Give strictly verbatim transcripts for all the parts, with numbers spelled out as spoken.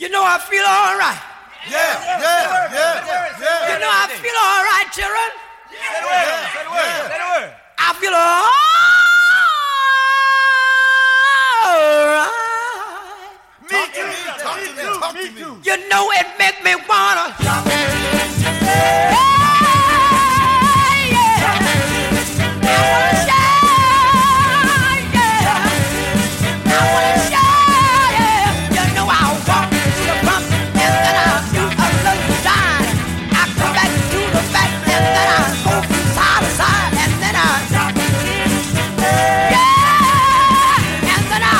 You know I feel all right. Yeah, yeah, yeah, yeah, yeah. You know I feel all right, children. Say the word. Say the word. Say the word. I feel all right. Me too. Talk to me. Talk to me. You know it make me wanna. Yeah, yeah. I wanna shout, yeah. I wanna shout, yeah. You know I walk to the front and then I do a little dive. I come back to the back and then I go from side to side and then I, yeah, and then I,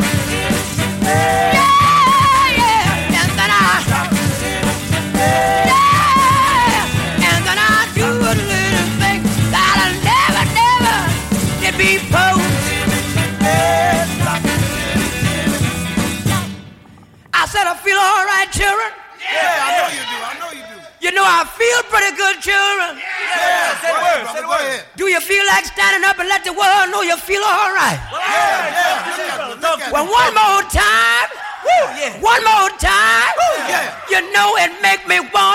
yeah, yeah, and then I, yeah, and then I do a little thing that I never, never did before. I said I feel all right, children. Yeah, I know you do. I know you do. You know I feel pretty good, children. Yeah, Say the word. Say the word. Do you feel like standing up and let the world know you feel all right? Yeah, yeah. Look at Well, one more time. Woo, yeah. One more time. yeah. You know it make me want